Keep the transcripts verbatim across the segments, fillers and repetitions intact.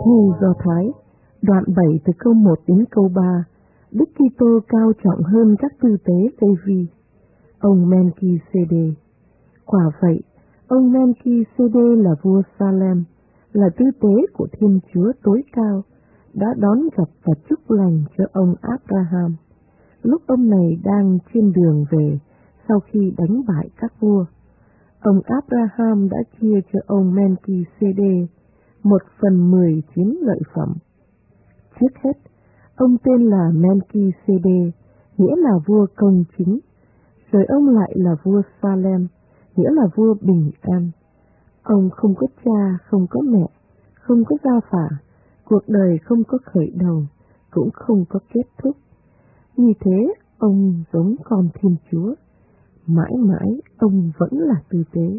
Thư Do Thái, đoạn bảy từ câu một đến câu ba, Đức Kitô cao trọng hơn các tư tế Lê-vi, ông Melki-sê-đê. Quả vậy, ông Melki-sê-đê là vua Salem, là tư tế của Thiên Chúa tối cao, đã đón gặp và chúc lành cho ông Abraham, lúc ông này đang trên đường về sau khi đánh bại các vua. Ông Abraham đã chia cho ông Melki-sê-đê một phần mười chiến lợi phẩm. Trước hết, ông tên là Melki-sê-đê, nghĩa là vua công chính, rồi ông lại là vua Salem, nghĩa là vua bình an. Ông không có cha, không có mẹ, không có gia phả, cuộc đời không có khởi đầu, cũng không có kết thúc. Như thế, ông giống con Thiên Chúa. Mãi mãi, ông vẫn là tư tế.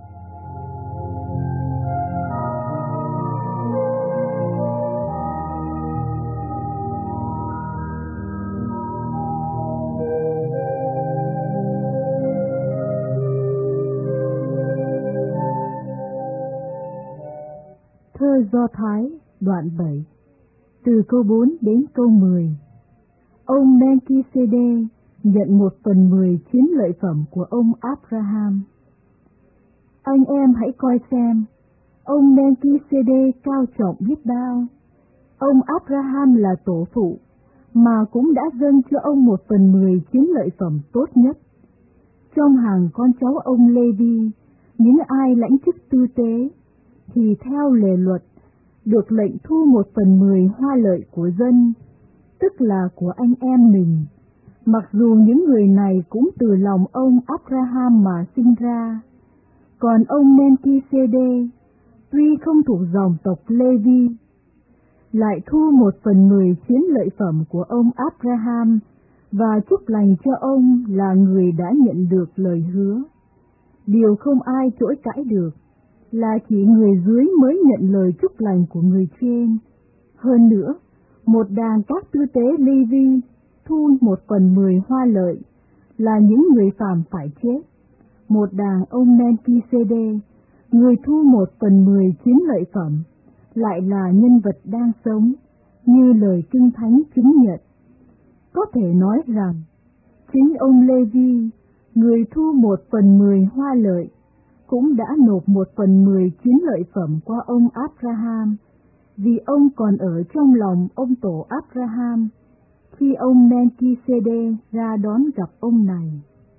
Thơ Do Thái, đoạn bảy, từ câu bốn đến câu mười. Ông Melki-sê-đê nhận một phần mười chiến lợi phẩm của ông Abraham. Anh em hãy coi xem, ông Melki-sê-đê cao trọng biết bao. Ông Abraham là tổ phụ, mà cũng đã dâng cho ông một phần mười chiến lợi phẩm tốt nhất. Trong hàng con cháu ông Lê-vi, những ai lãnh chức tư tế, thì theo lề luật, được lệnh thu một phần mười hoa lợi của dân, tức là của anh em mình, mặc dù những người này cũng từ lòng ông Abraham mà sinh ra. Còn ông Melki-sê-đê, tuy không thuộc dòng tộc Lê-vi, lại thu một phần mười chiến lợi phẩm của ông Abraham và chúc lành cho ông là người đã nhận được lời hứa. Điều không ai chối cãi được là chỉ người dưới mới nhận lời chúc lành của người trên. Hơn nữa, một đàn các tư tế Lê-vi thu một phần mười hoa lợi là những người phàm phải chết. Một đàn ông Melki-sê-đê, người thu một phần mười chiến lợi phẩm, lại là nhân vật đang sống, như lời Kinh Thánh chứng nhận. Có thể nói rằng, chính ông Lê-vi, người thu một phần mười hoa lợi, cũng đã nộp một phần mười chiến lợi phẩm qua ông Abraham, vì ông còn ở trong lòng ông tổ Abraham khi ông Melki-sê-đê ra đón gặp ông này.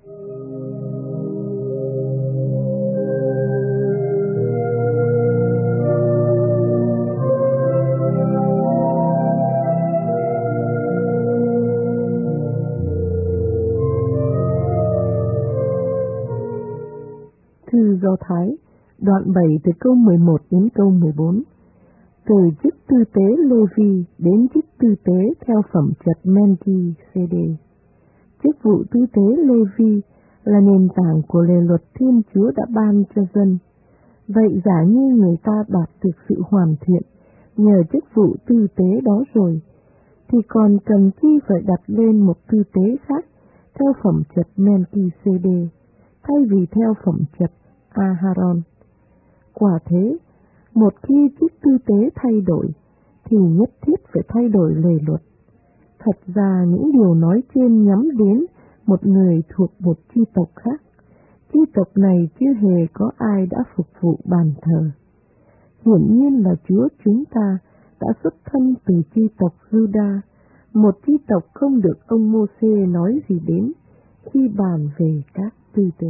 Thư Do Thái, đoạn bảy từ câu mười một đến câu mười bốn. Từ chức tư tế Lê-vi đến chức tư tế theo phẩm chất Melki-sê-đê. Chức vụ tư tế Lê-vi là nền tảng của lề luật Thiên Chúa đã ban cho dân. Vậy giả như người ta đạt được sự hoàn thiện nhờ chức vụ tư tế đó rồi, thì còn cần chi phải đặt lên một tư tế khác theo phẩm chất Melki-sê-đê, thay vì theo phẩm chất A-ha-ron. Quả thế, một khi chức tư tế thay đổi, thì nhất thiết phải thay đổi lề luật. Thật ra những điều nói trên nhắm đến một người thuộc một chi tộc khác. Chi tộc này chưa hề có ai đã phục vụ bàn thờ. Hiển nhiên là Chúa chúng ta đã xuất thân từ chi tộc Juda, một chi tộc không được ông Mô-sê nói gì đến khi bàn về các tư tế.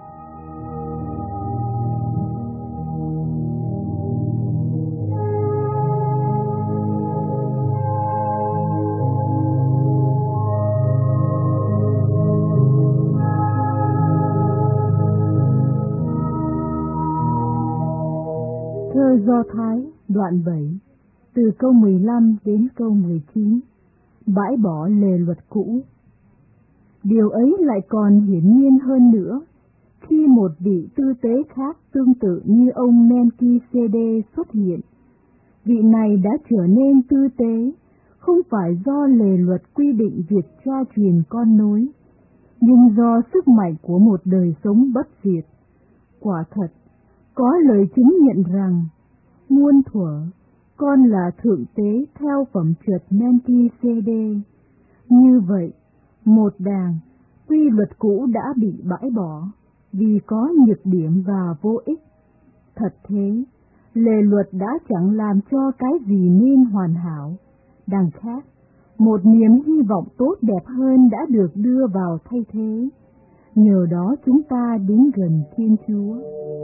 Thơ Do Thái, đoạn bảy, từ câu mười lăm đến câu mười chín, bãi bỏ lề luật cũ. Điều ấy lại còn hiển nhiên hơn nữa, khi một vị tư tế khác tương tự như ông Melki-sê-đê xuất hiện. Vị này đã trở nên tư tế, không phải do lề luật quy định việc cha truyền con nối, nhưng do sức mạnh của một đời sống bất diệt. Quả thật, có lời chứng nhận rằng, muôn thuở, con là thượng tế theo phẩm trật Melchizedek. Như vậy, một đàng, quy luật cũ đã bị bãi bỏ vì có nhược điểm và vô ích. Thật thế, lề luật đã chẳng làm cho cái gì nên hoàn hảo. Đằng khác, một niềm hy vọng tốt đẹp hơn đã được đưa vào thay thế. Nhờ đó chúng ta đến gần Thiên Chúa.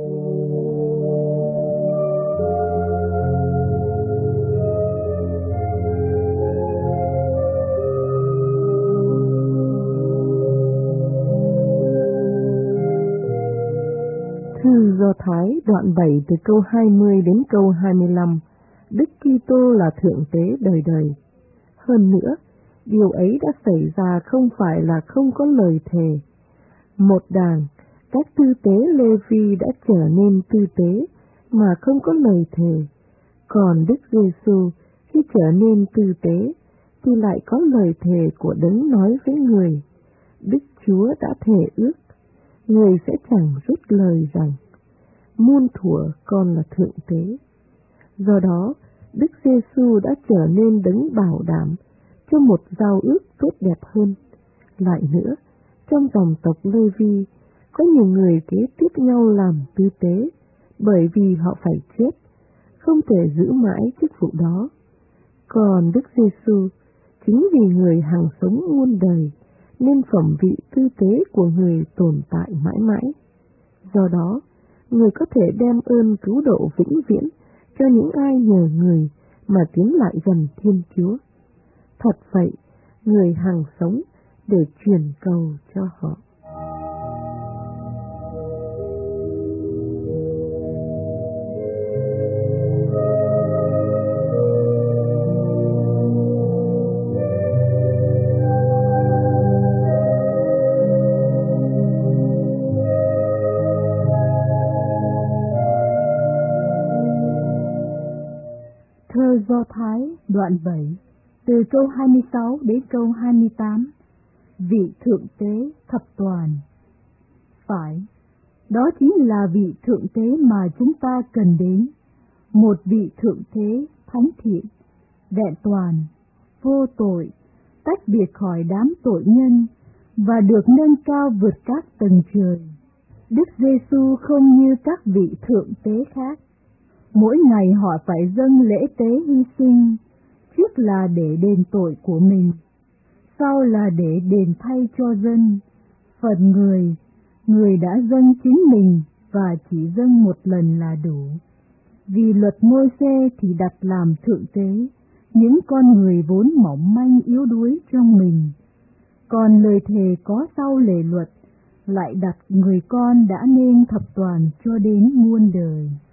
Thư Do Thái đoạn bảy từ câu hai mươi đến câu hai mươi lăm. Đức Kitô là thượng tế đời đời. Hơn nữa, điều ấy đã xảy ra không phải là không có lời thề. Một đàng, các tư tế Lê-vi đã trở nên tư tế mà không có lời thề. Còn Đức Giê-xu khi trở nên tư tế thì lại có lời thề của Đấng nói với người. Đức Chúa đã thề ước, người sẽ chẳng rút lời rằng muôn thuở con là thượng tế. Do đó, Đức Giê-xu đã trở nên Đấng bảo đảm cho một giao ước tốt đẹp hơn. Lại nữa, trong dòng tộc Lê-vi có nhiều người kế tiếp nhau làm tư tế, bởi vì họ phải chết, không thể giữ mãi chức vụ đó. Còn Đức Giê-xu, chính vì người hằng sống muôn đời, nên phẩm vị tư tế của người tồn tại mãi mãi. Do đó, người có thể đem ơn cứu độ vĩnh viễn cho những ai nhờ người mà tiến lại gần Thiên Chúa. Thật vậy, người hằng sống để truyền cầu cho họ. Thơ Do Thái đoạn bảy, từ câu hai mươi sáu đến câu hai mươi tám. Vị thượng tế thập toàn. Phải, đó chính là vị thượng tế mà chúng ta cần đến. Một vị thượng tế thánh thiện, vẹn toàn, vô tội, tách biệt khỏi đám tội nhân và được nâng cao vượt các tầng trời. Đức Giê-xu không như các vị thượng tế khác. Mỗi ngày họ phải dâng lễ tế hy sinh, trước là để đền tội của mình, sau là để đền thay cho dân. Phần người, người đã dâng chính mình và chỉ dâng một lần là đủ. Vì luật Môi-se thì đặt làm thượng tế những con người vốn mỏng manh yếu đuối trong mình. Còn lời thề có sau lề luật lại đặt người con đã nên thập toàn cho đến muôn đời.